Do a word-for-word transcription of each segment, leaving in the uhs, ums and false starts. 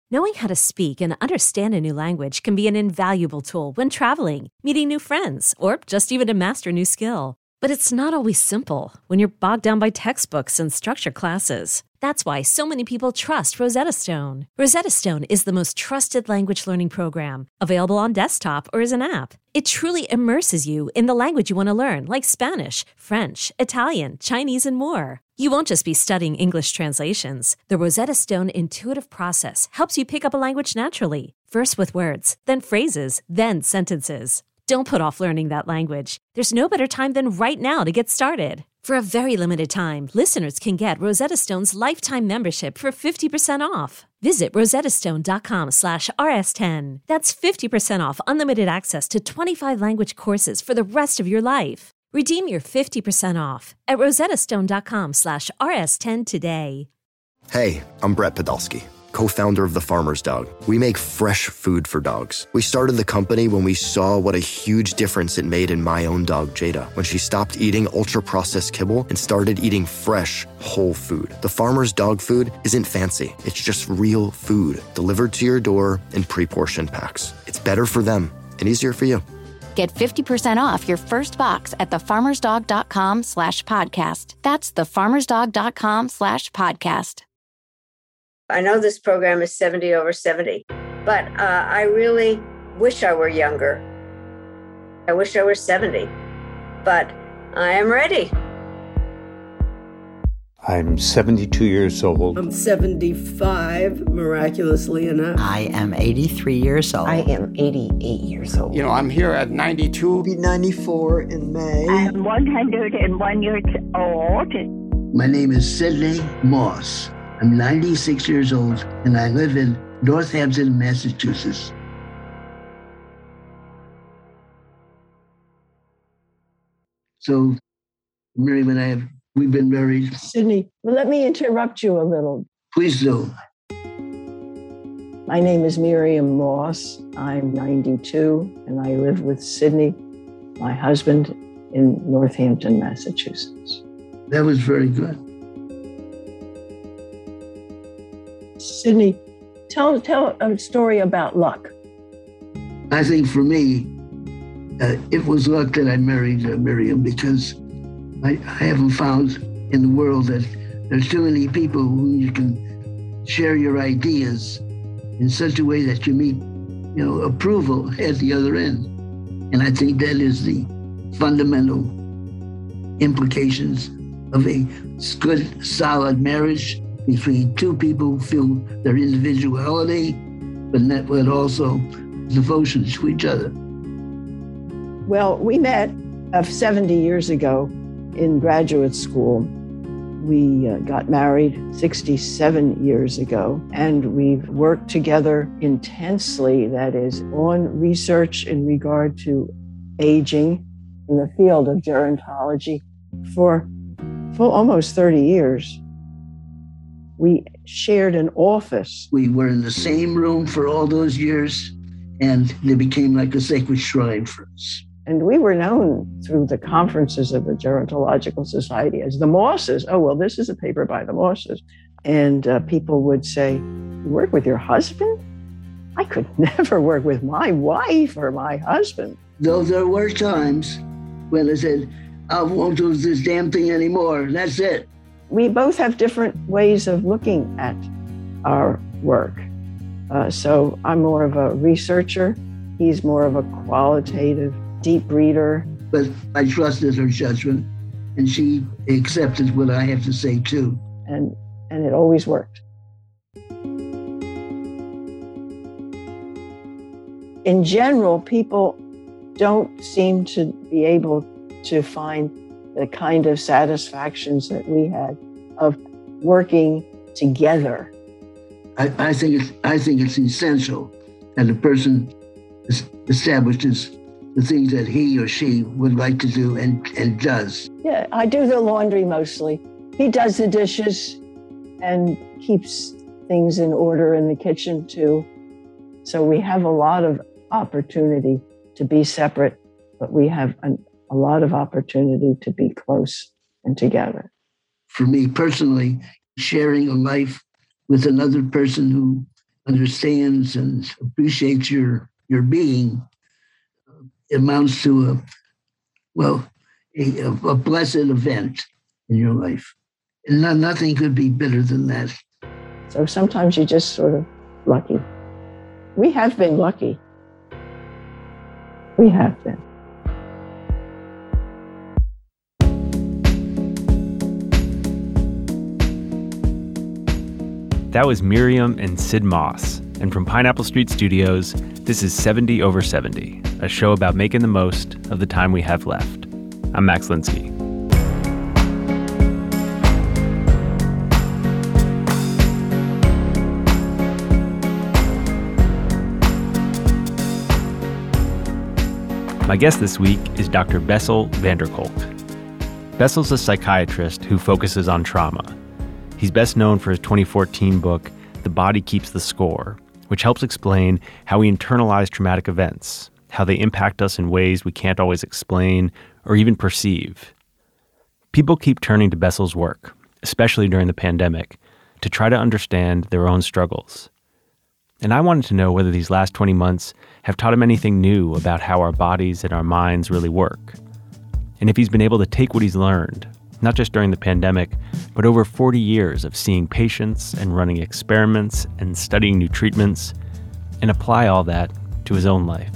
Knowing how to speak and understand a new language can be an invaluable tool when traveling, meeting new friends, or just even to master a new skill. But it's not always simple when you're bogged down by textbooks and structured classes. That's why so many people trust Rosetta Stone. Rosetta Stone is the most trusted language learning program, available on desktop or as an app. It truly immerses you in the language you want to learn, like Spanish, French, Italian, Chinese, and more. You won't just be studying English translations. The Rosetta Stone intuitive process helps you pick up a language naturally, first with words, then phrases, then sentences. Don't put off learning that language. There's no better time than right now to get started. For a very limited time, listeners can get Rosetta Stone's lifetime membership for fifty percent off. Visit rosettastone.com slash rs10. That's fifty percent off unlimited access to twenty-five language courses for the rest of your life. Redeem your fifty percent off at rosettastone.com slash rs10 today. Hey, I'm Brett Podolsky, co-founder of The Farmer's Dog. We make fresh food for dogs. We started the company when we saw what a huge difference it made in my own dog, Jada, when she stopped eating ultra-processed kibble and started eating fresh, whole food. The Farmer's Dog food isn't fancy. It's just real food delivered to your door in pre-portioned packs. It's better for them and easier for you. Get fifty percent off your first box at thefarmersdog.com slash podcast. That's thefarmersdog.com slash podcast. I know this program is seventy over seventy, but uh, I really wish I were younger. I wish I were seventy, but I am ready. I'm seventy-two years old. I'm seventy-five, miraculously enough. I am eighty-three years old. I am eighty-eight years old. You know, I'm here at ninety-two. I'll be ninety-four in May. I am one hundred one years old. My name is Sidney Moss. I'm ninety-six years old, and I live in Northampton, Massachusetts. So, Mary and I have, we've been married. Sidney, well, let me interrupt you a little. Please do. My name is Miriam Moss. I'm ninety-two, and I live with Sidney, my husband, in Northampton, Massachusetts. That was very good. Sidney, tell tell a story about luck. I think for me, uh, it was luck that I married uh, Miriam, because I, I haven't found in the world that there's too many people who you can share your ideas in such a way that you meet, you know, approval at the other end. And I think that is the fundamental implications of a good, solid marriage between two people who feel their individuality, but not, but also devotion to each other. Well, we met uh, seventy years ago in graduate school. We uh, got married sixty-seven years ago, and we've worked together intensely, that is, on research in regard to aging in the field of gerontology for, for almost thirty years. We shared an office. We were in the same room for all those years, and they became like a sacred shrine for us. And we were known through the conferences of the Gerontological Society as the Mosses. Oh, well, this is a paper by the Mosses. And uh, people would say, you work with your husband? I could never work with my wife or my husband. Though there were times when I said, I won't do this damn thing anymore. That's it. We both have different ways of looking at our work. Uh, so I'm more of a researcher. He's more of a qualitative, deep reader. But I trusted her judgment, and she accepted what I have to say too. And, and it always worked. In general, people don't seem to be able to find the kind of satisfactions that we had of working together. I, I think it's I think it's essential that a person establishes the things that he or she would like to do and, and does. Yeah, I do the laundry mostly. He does the dishes and keeps things in order in the kitchen too. So we have a lot of opportunity to be separate, but we have an a lot of opportunity to be close and together. For me personally, sharing a life with another person who understands and appreciates your, your being amounts to a, well, a, a blessed event in your life. And not, nothing could be better than that. So sometimes you're just sort of lucky. We have been lucky. We have been. That was Miriam and Sid Moss. And from Pineapple Street Studios, this is seventy over seventy, a show about making the most of the time we have left. I'm Max Linsky. My guest this week is Doctor Bessel van der Kolk. Bessel's a psychiatrist who focuses on trauma. He's best known for his twenty fourteen book, The Body Keeps the Score, which helps explain how we internalize traumatic events, how they impact us in ways we can't always explain or even perceive. People keep turning to Bessel's work, especially during the pandemic, to try to understand their own struggles. And I wanted to know whether these last twenty months have taught him anything new about how our bodies and our minds really work. And if he's been able to take what he's learned, not just during the pandemic, but over forty years of seeing patients and running experiments and studying new treatments, and apply all that to his own life.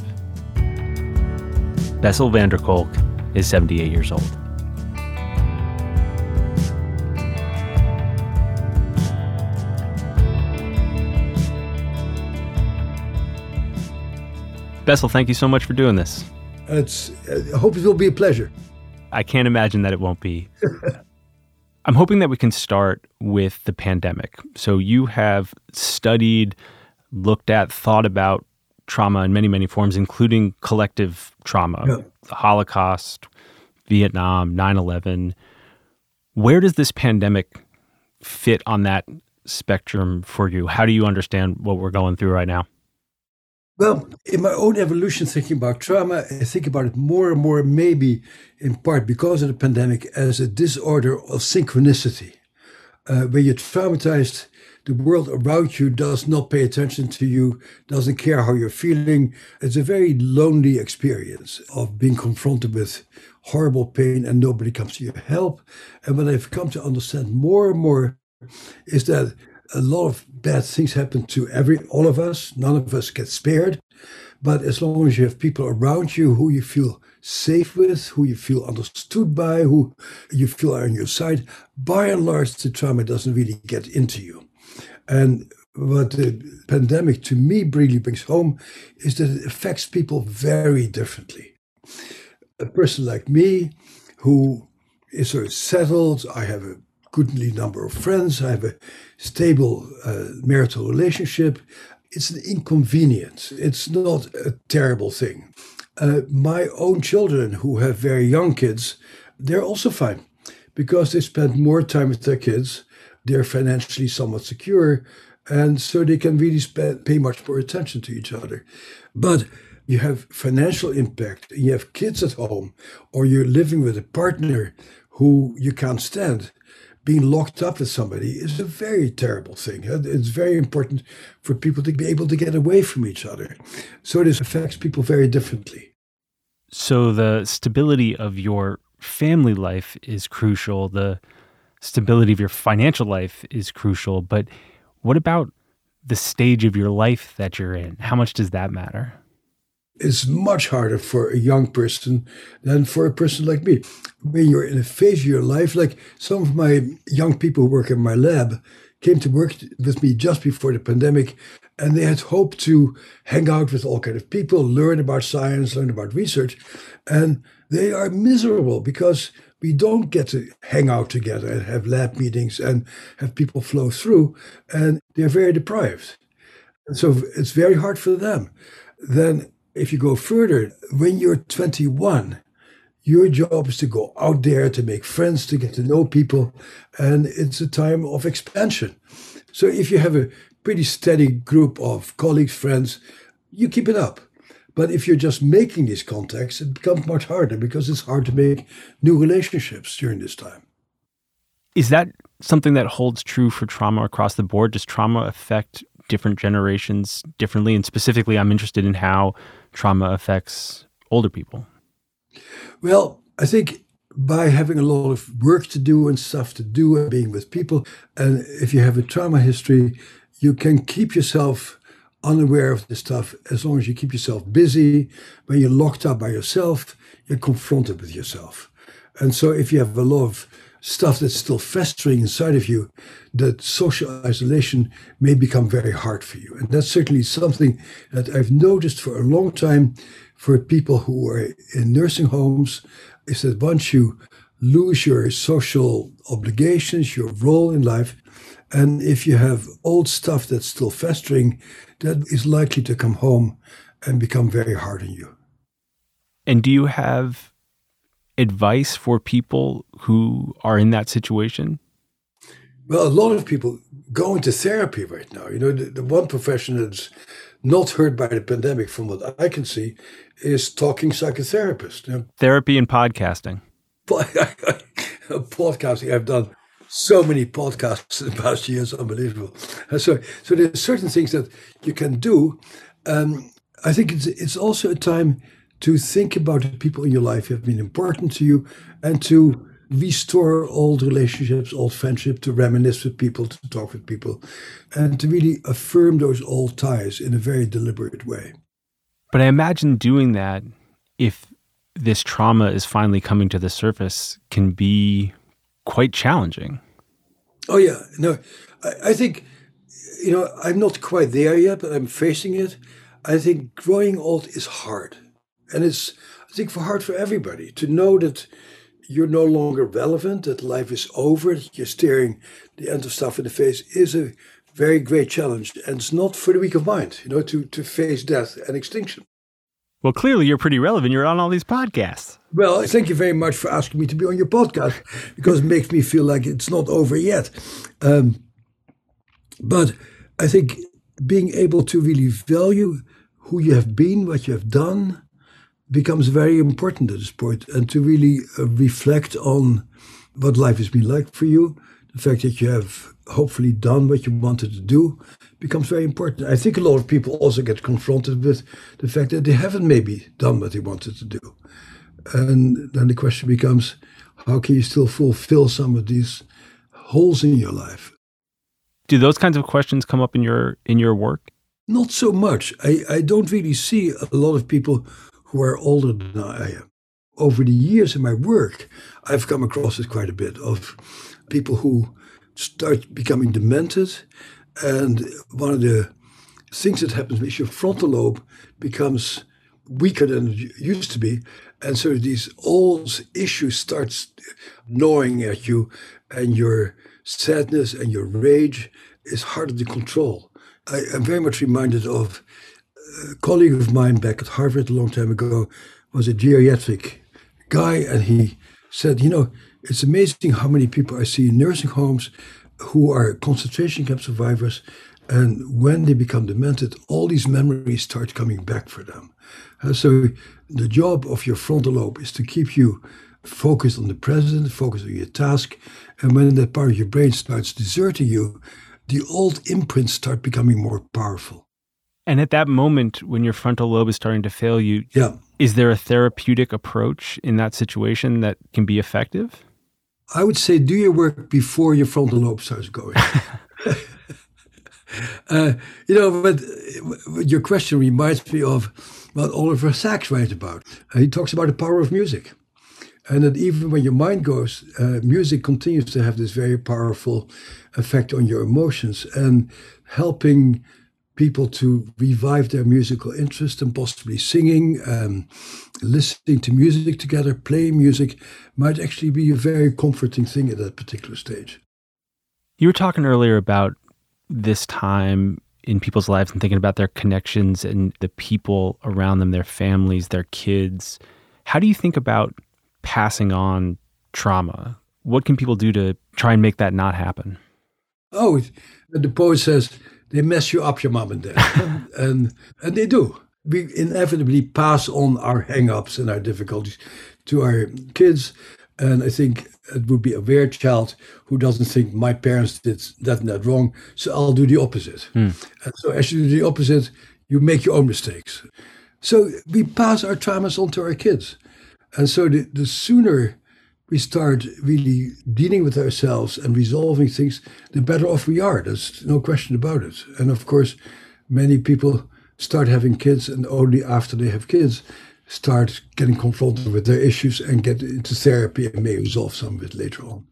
Bessel van der Kolk is seventy-eight years old. Bessel, thank you so much for doing this. It's, I hope it will be a pleasure. I can't imagine that it won't be. I'm hoping that we can start with the pandemic. So you have studied, looked at, thought about trauma in many, many forms, including collective trauma, yeah. The Holocaust, Vietnam, nine eleven. Where does this pandemic fit on that spectrum for you? How do you understand what we're going through right now? Well, in my own evolution, thinking about trauma, I think about it more and more, maybe in part because of the pandemic, as a disorder of synchronicity. Uh, when you're traumatized, the world around you does not pay attention to you, doesn't care how you're feeling. It's a very lonely experience of being confronted with horrible pain and nobody comes to your help. And what I've come to understand more and more is that a lot of bad things happen to every all of us. None of us get spared. But as long as you have people around you who you feel safe with, who you feel understood by, who you feel are on your side, by and large, the trauma doesn't really get into you. And what the pandemic to me really brings home is that it affects people very differently. A person like me who is sort of settled, I have a goodly number of friends, I have a stable uh, marital relationship. It's an inconvenience. It's not a terrible thing. Uh, my own children who have very young kids, they're also fine because they spend more time with their kids. They're financially somewhat secure, and so they can really spend, pay much more attention to each other. But you have financial impact, you have kids at home, or you're living with a partner who you can't stand. Being locked up with somebody is a very terrible thing. It's very important for people to be able to get away from each other. So this affects people very differently. So the stability of your family life is crucial. The stability of your financial life is crucial. But what about the stage of your life that you're in? How much does that matter? It's much harder for a young person than for a person like me. When you're in a phase of your life, like some of my young people who work in my lab came to work with me just before the pandemic, and they had hoped to hang out with all kinds of people, learn about science, learn about research, and they are miserable because we don't get to hang out together and have lab meetings and have people flow through, and they're very deprived. And so it's very hard for them. Then if you go further, when you're twenty-one, your job is to go out there, to make friends, to get to know people, and it's a time of expansion. So if you have a pretty steady group of colleagues, friends, you keep it up. But if you're just making these contacts, it becomes much harder because it's hard to make new relationships during this time. Is that something that holds true for trauma across the board? Does trauma affect different generations differently? And specifically, I'm interested in how trauma affects older people. Well, I think by having a lot of work to do and stuff to do and being with people, and if you have a trauma history, you can keep yourself unaware of this stuff as long as you keep yourself busy. When you're locked up by yourself, you're confronted with yourself. And so if you have a lot of stuff that's still festering inside of you, that social isolation may become very hard for you. And that's certainly something that I've noticed for a long time for people who are in nursing homes, is that once you lose your social obligations, your role in life, and if you have old stuff that's still festering, that is likely to come home and become very hard on you. And do you have advice for people who are in that situation? Well, a lot of people go into therapy right now. You know, the, the one profession that's not hurt by the pandemic, from what I can see, is talking psychotherapist. You know, therapy and podcasting. Podcasting. I've done so many podcasts in the past years, unbelievable. And so, so there's certain things that you can do. Um, I think it's it's also a time to think about the people in your life who have been important to you, and to restore old relationships, old friendship, to reminisce with people, to talk with people, and to really affirm those old ties in a very deliberate way. But I imagine doing that, if this trauma is finally coming to the surface, can be quite challenging. Oh yeah, no, I, I think, you know, I'm not quite there yet, but I'm facing it. I think growing old is hard. And it's, I think, for hard for everybody to know that you're no longer relevant, that life is over, that you're staring the end of stuff in the face, is a very great challenge. And it's not for the weak of mind, you know, to, to face death and extinction. Well, clearly you're pretty relevant. You're on all these podcasts. Well, thank you very much for asking me to be on your podcast, because it makes me feel like it's not over yet. Um, but I think being able to really value who you have been, what you have done, becomes very important at this point, and to really uh, reflect on what life has been like for you. The fact that you have hopefully done what you wanted to do becomes very important. I think a lot of people also get confronted with the fact that they haven't maybe done what they wanted to do. And then the question becomes, how can you still fulfill some of these holes in your life? Do those kinds of questions come up in your in your work? Not so much. I, I don't really see a lot of people who are older than I am. Over the years in my work, I've come across it quite a bit of people who start becoming demented. And one of the things that happens is your frontal lobe becomes weaker than it used to be. And so these old issues start gnawing at you, and your sadness and your rage is harder to control. I am very much reminded of a colleague of mine back at Harvard a long time ago, was a geriatric guy, and he said, you know, it's amazing how many people I see in nursing homes who are concentration camp survivors, and when they become demented, all these memories start coming back for them. Uh, so the job of your frontal lobe is to keep you focused on the present, focused on your task, and when that part of your brain starts deserting you, the old imprints start becoming more powerful. And at that moment, when your frontal lobe is starting to fail you, yeah. is there a therapeutic approach in that situation that can be effective? I would say do your work before your frontal lobe starts going. uh, you know, but your question reminds me of what Oliver Sacks writes about. Uh, he talks about the power of music. And that even when your mind goes, uh, music continues to have this very powerful effect on your emotions, and helping people to revive their musical interest, and possibly singing, um, listening to music together, playing music might actually be a very comforting thing at that particular stage. You were talking earlier about this time in people's lives and thinking about their connections and the people around them, their families, their kids. How do you think about passing on trauma? What can people do to try and make that not happen? Oh, the poet says, they mess you up, your mom and dad. and and they do. We inevitably pass on our hang-ups and our difficulties to our kids. And I think it would be a aware child who doesn't think my parents did that and that wrong, so I'll do the opposite. Mm. And so as you do the opposite, you make your own mistakes. So we pass our traumas on to our kids. And so the, the sooner we start really dealing with ourselves and resolving things, the better off we are. There's no question about it. And of course, many people start having kids, and only after they have kids, start getting confronted with their issues and get into therapy and may resolve some of it later on.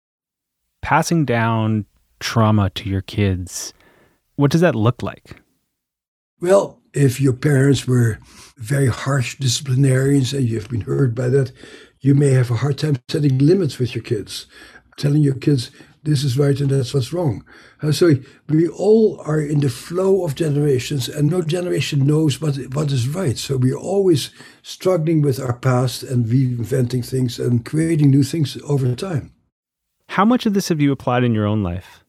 Passing down trauma to your kids, what does that look like? Well, if your parents were very harsh disciplinarians and you've been hurt by that, you may have a hard time setting limits with your kids, telling your kids this is right and that's what's wrong. Uh, so we all are in the flow of generations, and no generation knows what what is right. So we're always struggling with our past and reinventing things and creating new things over time. How much of this have you applied in your own life?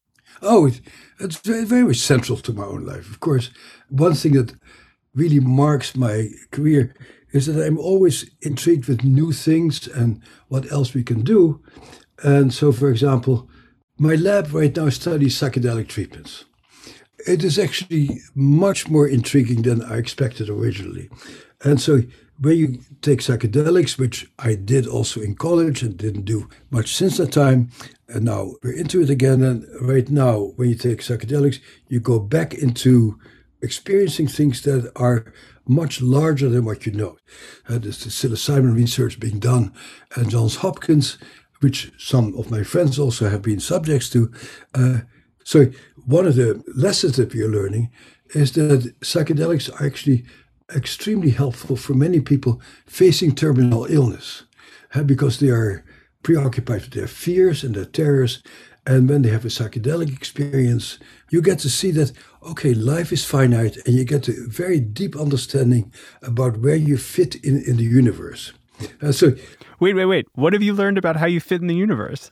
Oh, it, it's very, very central to my own life. Of course, one thing that really marks my career is that I'm always intrigued with new things and what else we can do. And so, for example, my lab right now studies psychedelic treatments. It is actually much more intriguing than I expected originally. And so when you take psychedelics, which I did also in college and didn't do much since that time, and now we're into it again. And right now, when you take psychedelics, you go back into experiencing things that are much larger than what you know. Uh, there's the psilocybin research being done at Johns Hopkins, which some of my friends also have been subjects to. Uh, so one of the lessons that we are learning is that psychedelics are actually extremely helpful for many people facing terminal illness, uh, because they are preoccupied with their fears and their terrors. And when they have a psychedelic experience, you get to see that, okay, life is finite, and you get a very deep understanding about where you fit in, in the universe. Uh, so, wait, wait, wait. What have you learned about how you fit in the universe?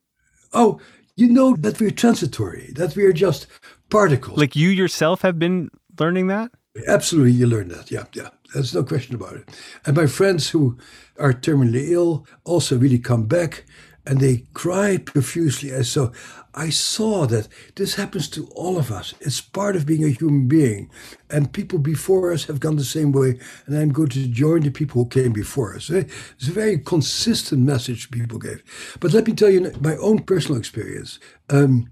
Oh, you know that we're transitory, that we are just particles. Like you yourself have been learning that? Absolutely, you learn that. Yeah, yeah. There's no question about it. And my friends who are terminally ill also really come back, and they cry profusely. And so I saw that this happens to all of us. It's part of being a human being. And people before us have gone the same way. And I'm going to join the people who came before us. It's a very consistent message people gave. But let me tell you my own personal experience. Um,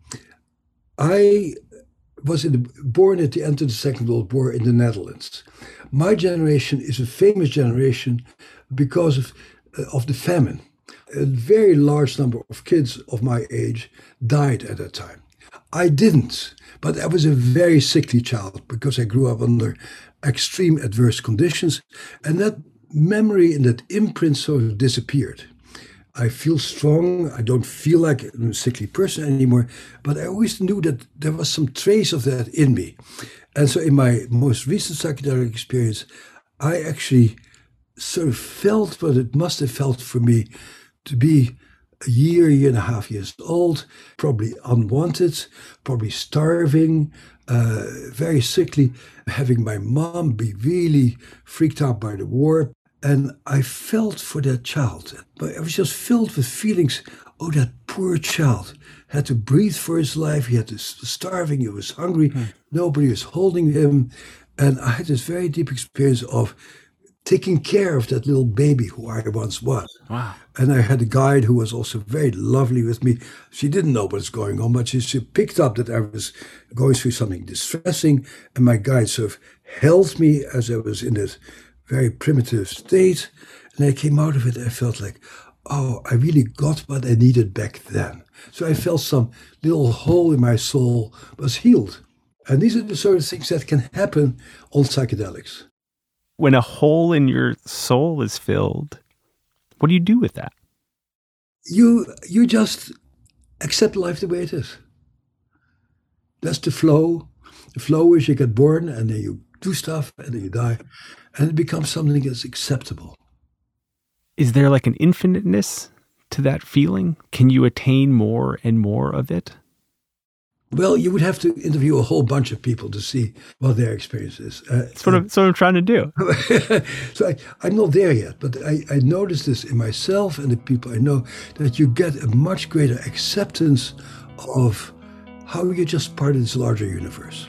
I was in the, born at the end of the Second World War in the Netherlands. My generation is a famous generation because of, uh, of the famine. A very large number of kids of my age died at that time. I didn't, but I was a very sickly child because I grew up under extreme adverse conditions. And that memory and that imprint sort of disappeared. I feel strong. I don't feel like a sickly person anymore, but I always knew that there was some trace of that in me. And so in my most recent psychedelic experience, I actually sort of felt what it must have felt for me to be a year, year and a half years old, probably unwanted, probably starving, uh, very sickly, having my mom be really freaked out by the war. And I felt for that child. But I was just filled with feelings. Oh, that poor child had to breathe for his life. He had to starving. He was hungry. Mm. Nobody was holding him. And I had this very deep experience of taking care of that little baby who I once was. Wow. And I had a guide who was also very lovely with me. She didn't know what was going on, but she, she picked up that I was going through something distressing. And my guide sort of held me as I was in this very primitive state. And I came out of it and I felt like, oh, I really got what I needed back then. So I felt some little hole in my soul was healed. And these are the sort of things that can happen on psychedelics. When a hole in your soul is filled, what do you do with that? You you just accept life the way it is. That's the flow. The flow is you get born and then you do stuff and then you die. And it becomes something that's acceptable. Is there like an infiniteness to that feeling? Can you attain more and more of it? Well, you would have to interview a whole bunch of people to see what their experience is. Uh, that's, what I'm, that's what I'm trying to do. so I, I'm not there yet, but I, I noticed this in myself and the people I know, that you get a much greater acceptance of how you're just part of this larger universe.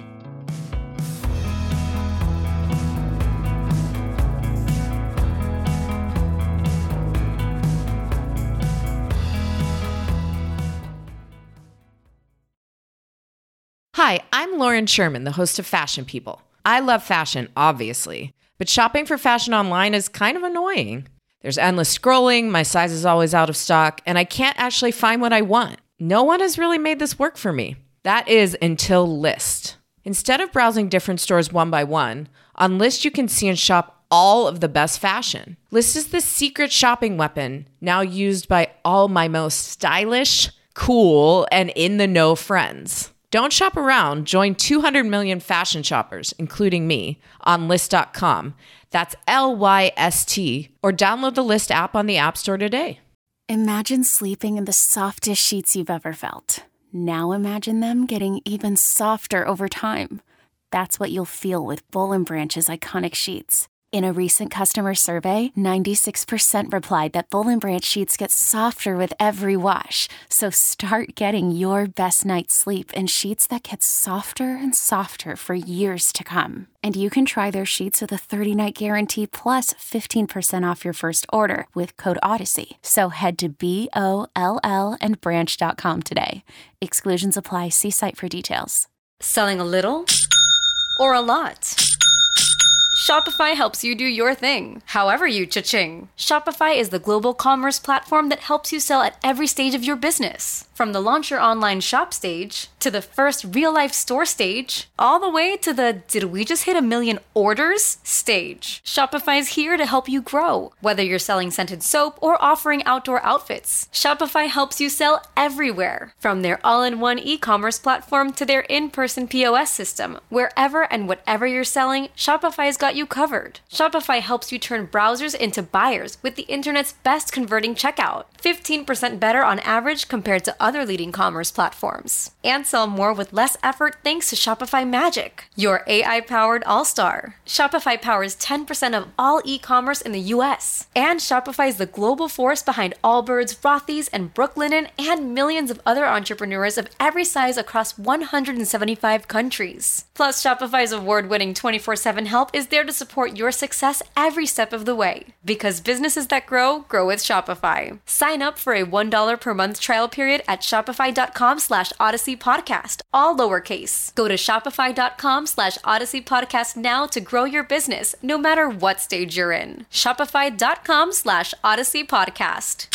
Hi, I'm Lauren Sherman, the host of Fashion People. I love fashion, obviously, but shopping for fashion online is kind of annoying. There's endless scrolling, my size is always out of stock, and I can't actually find what I want. No one has really made this work for me. That is until Lyst. Instead of browsing different stores one by one, on Lyst you can see and shop all of the best fashion. Lyst is the secret shopping weapon now used by all my most stylish, cool, and in-the-know friends. Don't shop around. Join two hundred million fashion shoppers, including me, on Lyst dot com. That's L Y S T. Or download the Lyst app on the App Store today. Imagine sleeping in the softest sheets you've ever felt. Now imagine them getting even softer over time. That's what you'll feel with Boll and Branch's iconic sheets. In a recent customer survey, ninety-six percent replied that Boll and Branch sheets get softer with every wash. So start getting your best night's sleep in sheets that get softer and softer for years to come. And you can try their sheets with a thirty-night guarantee plus fifteen percent off your first order with code Odyssey. So head to B O L L and branch dot com today. Exclusions apply. See site for details. Selling a little or a lot? Shopify helps you do your thing, however you cha-ching. Shopify is the global commerce platform that helps you sell at every stage of your business. From the launch your online shop stage, to the first real-life store stage, all the way to the did we just hit a million orders stage. Shopify is here to help you grow. Whether you're selling scented soap or offering outdoor outfits, Shopify helps you sell everywhere. From their all-in-one e-commerce platform to their in-person P O S system, wherever and whatever you're selling, Shopify's got you covered. Shopify helps you turn browsers into buyers with the internet's best converting checkout. fifteen percent better on average compared to other leading commerce platforms. And sell more with less effort thanks to Shopify Magic, your A I-powered all-star. Shopify powers ten percent of all e-commerce in the U S. And Shopify is the global force behind Allbirds, Rothy's, and Brooklinen, and millions of other entrepreneurs of every size across one hundred seventy-five countries. Plus, Shopify's award-winning twenty-four seven help is there to support your success every step of the way. Because businesses that grow, grow with Shopify. Sign up for a one dollar per month trial period at shopify.com slash Odyssey Podcast, all lowercase. Go to shopify.com slash Odyssey Podcast now to grow your business, no matter what stage you're in. Shopify.com slash Odyssey Podcast.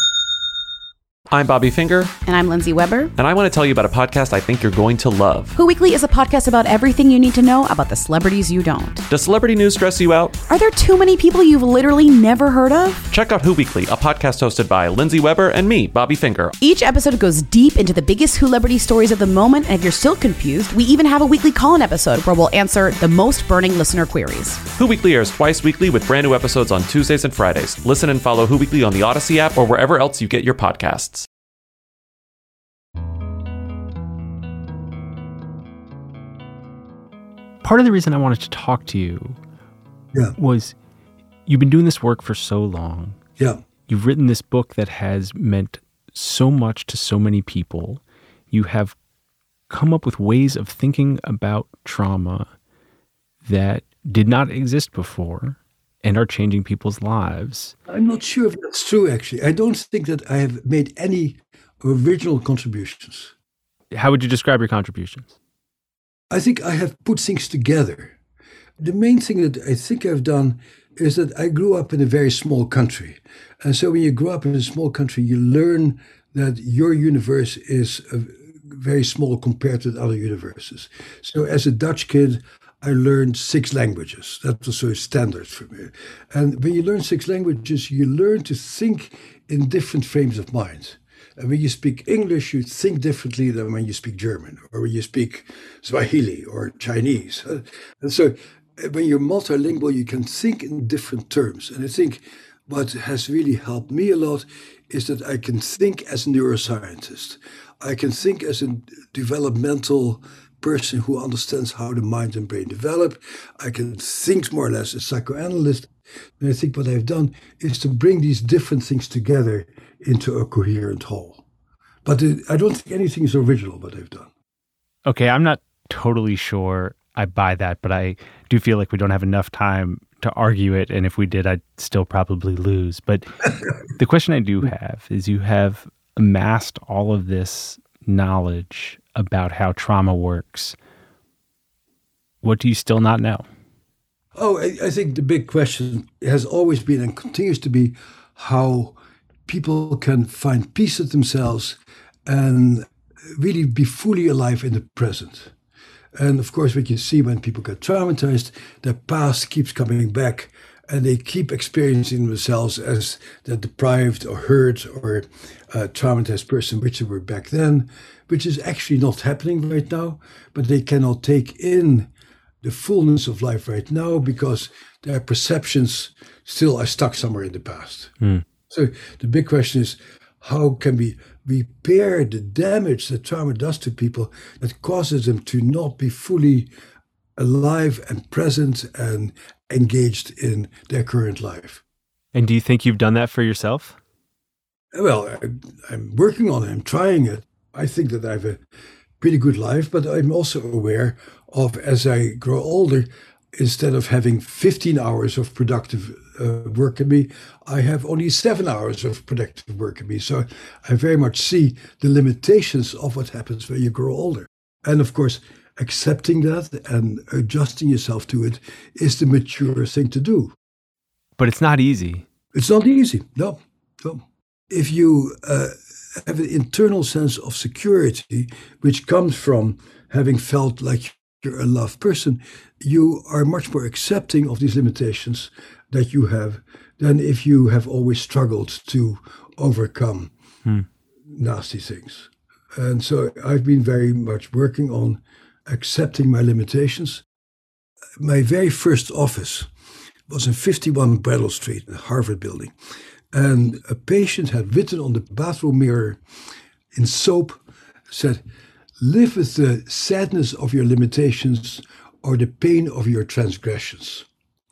I'm Bobby Finger. And I'm Lindsay Weber. And I want to tell you about a podcast I think you're going to love. Who Weekly is a podcast about everything you need to know about the celebrities you don't. Does celebrity news stress you out? Are there too many people you've literally never heard of? Check out Who Weekly, a podcast hosted by Lindsay Weber and me, Bobby Finger. Each episode goes deep into the biggest celebrity stories of the moment, and if you're still confused, we even have a weekly call-in episode where we'll answer the most burning listener queries. Who Weekly airs twice weekly with brand new episodes on Tuesdays and Fridays. Listen and follow Who Weekly on the Odyssey app or wherever else you get your podcasts. Part of the reason I wanted to talk to you yeah. was you've been doing this work for so long. Yeah. You've written this book that has meant so much to so many people. You have come up with ways of thinking about trauma that did not exist before and are changing people's lives. I'm not sure if that's true, actually. I don't think that I have made any original contributions. How would you describe your contributions? I think I have put things together. The main thing that I think I've done is that I grew up in a very small country. And so when you grow up in a small country, you learn that your universe is very small compared to other universes. So as a Dutch kid, I learned six languages. That was sort of standard for me. And when you learn six languages, you learn to think in different frames of mind. And when you speak English, you think differently than when you speak German, or when you speak Swahili or Chinese. And so when you're multilingual, you can think in different terms. And I think what has really helped me a lot is that I can think as a neuroscientist. I can think as a developmental person who understands how the mind and brain develop. I can think more or less as a psychoanalyst. And I think what I've done is to bring these different things together into a coherent whole. But it, I don't think anything is original what I've done. Okay, I'm not totally sure I buy that, but I do feel like we don't have enough time to argue it. And if we did, I'd still probably lose. But the question I do have is, you have amassed all of this knowledge about how trauma works. What do you still not know? Oh, I, I think the big question has always been and continues to be how people can find peace with themselves and really be fully alive in the present. And of course, what you see when people get traumatized, their past keeps coming back and they keep experiencing themselves as the deprived or hurt or uh, traumatized person, which they were back then, which is actually not happening right now, but they cannot take in the fullness of life right now because their perceptions still are stuck somewhere in the past. Mm. So the big question is, how can we repair the damage that trauma does to people that causes them to not be fully alive and present and engaged in their current life? And do you think you've done that for yourself? Well, I, I'm working on it. I'm trying it. I think that I have a pretty good life, but I'm also aware of, as I grow older, instead of having fifteen hours of productive uh, work in me, I have only seven hours of productive work in me. So I very much see the limitations of what happens when you grow older. And of course, accepting that and adjusting yourself to it is the mature thing to do. But it's not easy. It's not easy. No, no. If you uh, have an internal sense of security, which comes from having felt like you're a loved person, you are much more accepting of these limitations that you have than if you have always struggled to overcome hmm. nasty things. And so I've been very much working on accepting my limitations. My very first office was in fifty-one Brattle Street, the Harvard building. And a patient had written on the bathroom mirror in soap, said, "Live with the sadness of your limitations or the pain of your transgressions."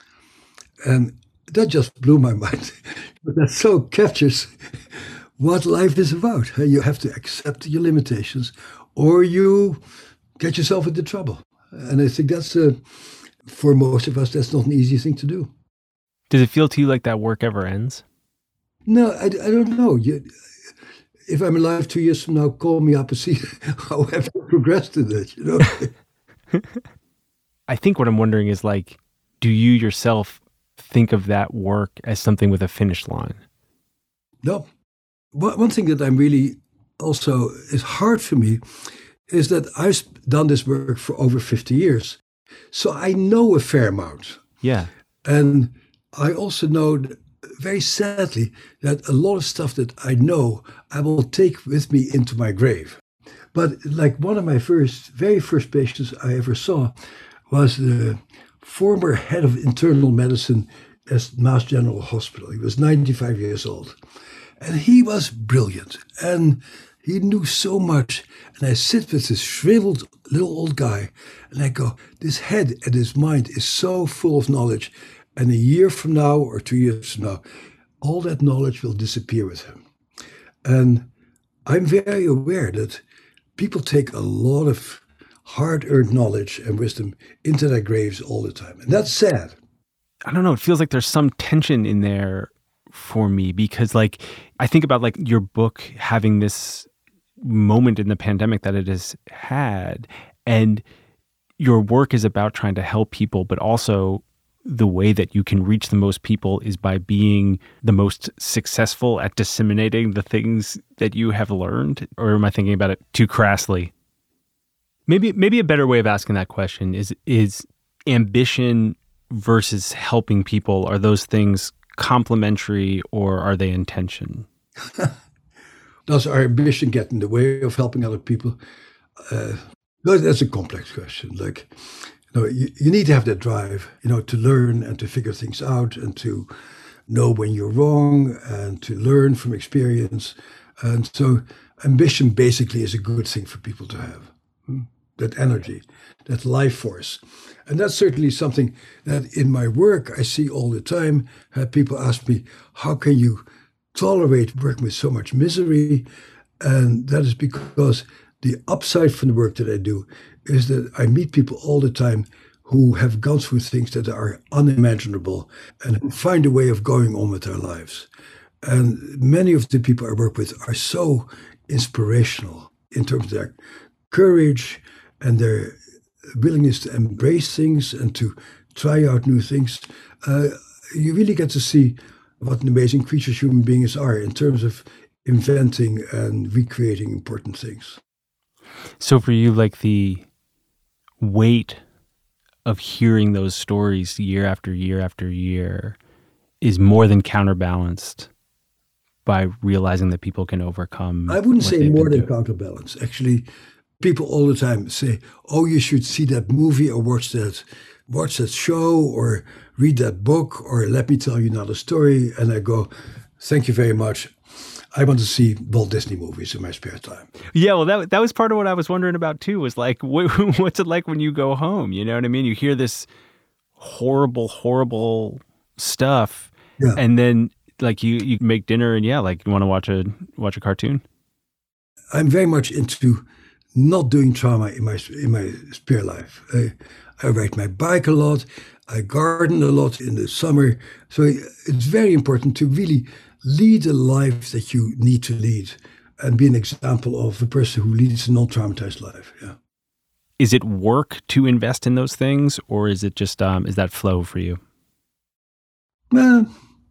And that just blew my mind. But that so captures what life is about. You have to accept your limitations or you get yourself into trouble. And I think that's, uh, for most of us, that's not an easy thing to do. Does it feel to you like that work ever ends? No, I, I don't know. You, if I'm alive two years from now, call me up and see how I've progressed in it, you know? I think what I'm wondering is, like, do you yourself think of that work as something with a finish line? No. One thing that I'm really also is hard for me is that I've done this work for over fifty years. So I know a fair amount. Yeah. And I also know, very sadly, that a lot of stuff that I know, I will take with me into my grave. But like one of my first, very first patients I ever saw was the former head of internal medicine at Mass General Hospital. He was ninety-five years old. And he was brilliant. And he knew so much. And I sit with this shriveled little old guy and I go, this head and his mind is so full of knowledge. And a year from now or two years from now, all that knowledge will disappear with him. And I'm very aware that people take a lot of hard-earned knowledge and wisdom into their graves all the time. And that's sad. I don't know. It feels like there's some tension in there for me because, like, I think about, like, your book having this moment in the pandemic that it has had, and your work is about trying to help people, but also the way that you can reach the most people is by being the most successful at disseminating the things that you have learned. Or am I thinking about it too crassly? Maybe maybe a better way of asking that question is, is ambition versus helping people, are those things complementary or are they in tension? Does our ambition get in the way of helping other people? Uh, that's a complex question. Like, you know, you, you need to have that drive, you know, to learn and to figure things out and to know when you're wrong and to learn from experience. And so ambition basically is a good thing for people to have. Hmm? That energy, that life force. And that's certainly something that in my work I see all the time. Uh, people ask me, how can you tolerate working with so much misery? And that is because the upside from the work that I do is that I meet people all the time who have gone through things that are unimaginable and who find a way of going on with their lives. And many of the people I work with are so inspirational in terms of their courage and their willingness to embrace things and to try out new things. Uh, you really get to see what an amazing creatures human beings are in terms of inventing and recreating important things. So for you, like the weight of hearing those stories year after year after year is more than counterbalanced by realizing that people can overcome. I wouldn't say more than counterbalance. Actually, people all the time say, oh, you should see that movie or watch that, watch that show or read that book or let me tell you another story. And I go, thank you very much. I want to see Walt Disney movies in my spare time. Yeah, well, that that was part of what I was wondering about too, was like, wh- what's it like when you go home? You know what I mean? You hear this horrible, horrible stuff, yeah. and then like you, you make dinner and yeah, like you want to watch a watch a cartoon. I'm very much into not doing trauma in my in my spare life. I, I ride my bike a lot. I garden a lot in the summer. So it's very important to really lead a life that you need to lead and be an example of a person who leads a non-traumatized life. Yeah. Is it work to invest in those things, or is it just, um, is that flow for you? Well,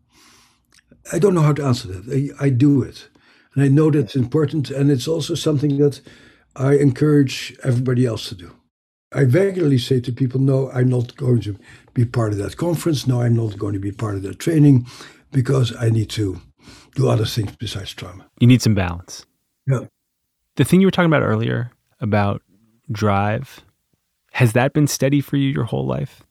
I don't know how to answer that. I, I do it. And I know that's important. And it's also something that I encourage everybody else to do. I regularly say to people, no, I'm not going to be part of that conference. No, I'm not going to be part of that training, because I need to do other things besides trauma. You need some balance. Yeah. The thing you were talking about earlier about drive, has that been steady for you your whole life?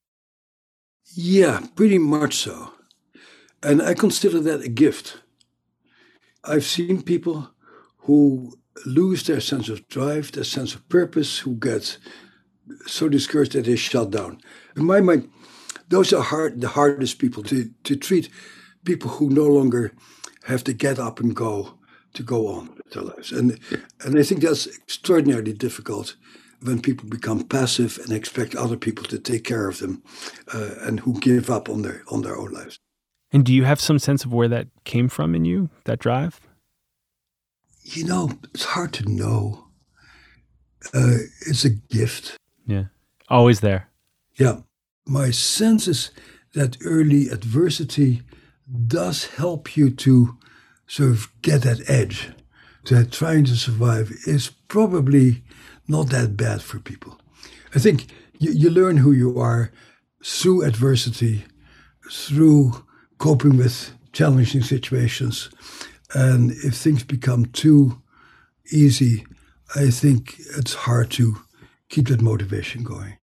Yeah, pretty much so. And I consider that a gift. I've seen people who lose their sense of drive, their sense of purpose, who get so discouraged that they shut down. In my mind, those are hard, the hardest people to, to treat, people who no longer have to get up and go to go on with their lives. And, and I think that's extraordinarily difficult when people become passive and expect other people to take care of them uh, and who give up on their on their own lives. And do you have some sense of where that came from in you, that drive? You know, it's hard to know. Uh, it's a gift. Yeah, always there. Yeah. My sense is that early adversity does help you to sort of get that edge. That trying to survive is probably not that bad for people. I think you, you learn who you are through adversity, through coping with challenging situations. And if things become too easy, I think it's hard to keep that motivation going.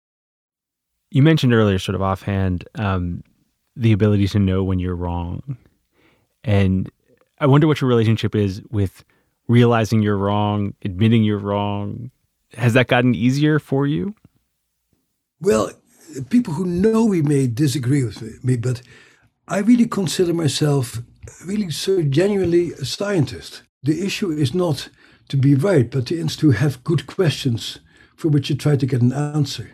You mentioned earlier, sort of offhand, um, the ability to know when you're wrong. And I wonder what your relationship is with realizing you're wrong, admitting you're wrong. Has that gotten easier for you? Well, people who know me may disagree with me, but I really consider myself really so genuinely a scientist. The issue is not to be right, but to have good questions for which you try to get an answer.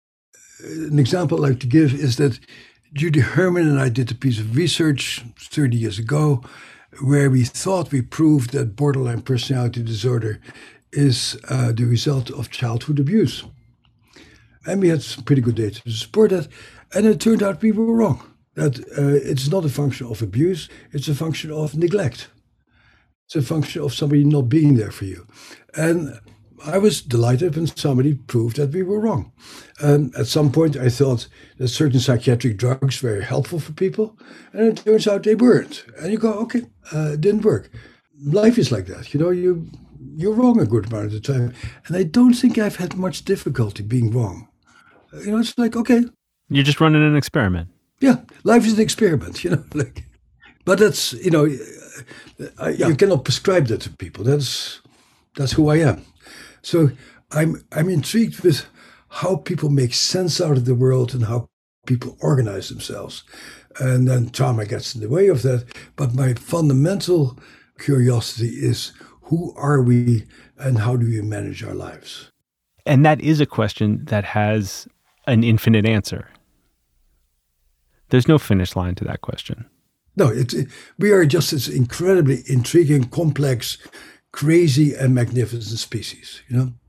An example I'd like to give is that Judy Herman and I did a piece of research thirty years ago where we thought we proved that borderline personality disorder is uh, the result of childhood abuse. And we had some pretty good data to support that. And it turned out we were wrong, that uh, it's not a function of abuse, it's a function of neglect. It's a function of somebody not being there for you. And I was delighted when somebody proved that we were wrong. Um, at some point, I thought that certain psychiatric drugs were helpful for people, and it turns out they weren't. And you go, okay, uh, it didn't work. Life is like that. You know, you, you're wrong a good amount of the time. And I don't think I've had much difficulty being wrong. Uh, you know, it's like, okay. You're just running an experiment. Yeah, life is an experiment, you know. like But that's, you know, I, yeah. you cannot prescribe that to people. That's that's who I am. So I'm I'm intrigued with how people make sense out of the world and how people organize themselves. And then trauma gets in the way of that. But my fundamental curiosity is, who are we and how do we manage our lives? And that is a question that has an infinite answer. There's no finish line to that question. No, it, it, we are just this incredibly intriguing, complex, crazy, and magnificent species, you know?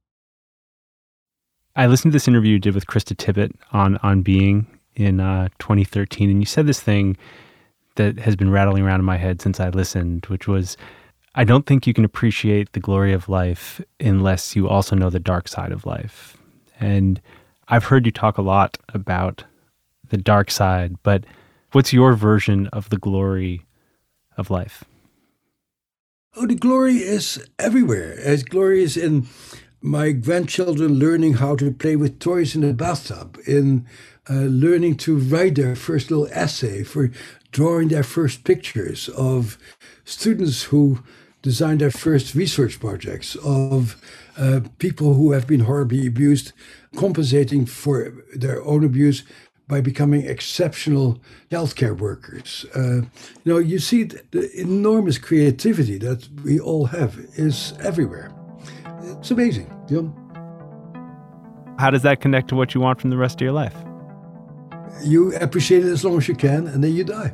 I listened to this interview you did with Krista Tippett on, on Being in uh, twenty thirteen, and you said this thing that has been rattling around in my head since I listened, which was, I don't think you can appreciate the glory of life unless you also know the dark side of life. And I've heard you talk a lot about the dark side, but what's your version of the glory of life? Oh, the glory is everywhere. As glory is in my grandchildren learning how to play with toys in the bathtub, in uh, learning to write their first little essay, for drawing their first pictures, of students who designed their first research projects, of uh, people who have been horribly abused, compensating for their own abuse by becoming exceptional healthcare workers. Uh, you know, you see the enormous creativity that we all have is everywhere. It's amazing, you know? How does that connect to what you want from the rest of your life? You appreciate it as long as you can, and then you die.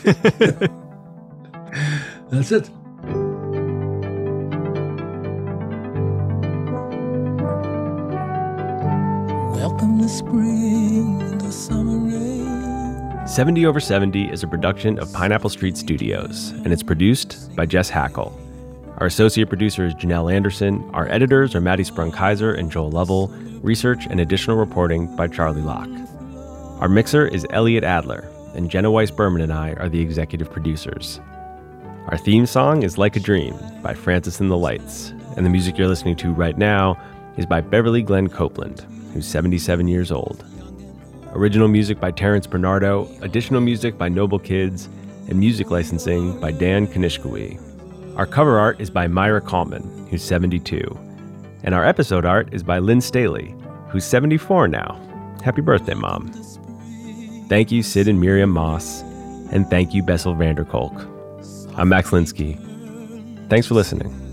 That's it. Welcome to spring, the summer rain. seventy over seventy is a production of Pineapple Street Studios, and it's produced by Jess Hackle. Our associate producer is Janelle Anderson. Our editors are Maddie Sprung-Kaiser and Joel Lovell. Research and additional reporting by Charlie Locke. Our mixer is Elliot Adler, and Jenna Weiss-Berman and I are the executive producers. Our theme song is Like a Dream by Francis and the Lights, and the music you're listening to right now is by Beverly Glenn Copeland, who's seventy-seven years old. Original music by Terrence Bernardo, additional music by Noble Kids, and music licensing by Dan Kanishkawi. Our cover art is by Myra Kalman, who's seventy-two. And our episode art is by Lynn Staley, who's seventy-four now. Happy birthday, Mom. Thank you, Sid and Miriam Moss, and thank you, Bessel van der Kolk. I'm Max Linsky. Thanks for listening.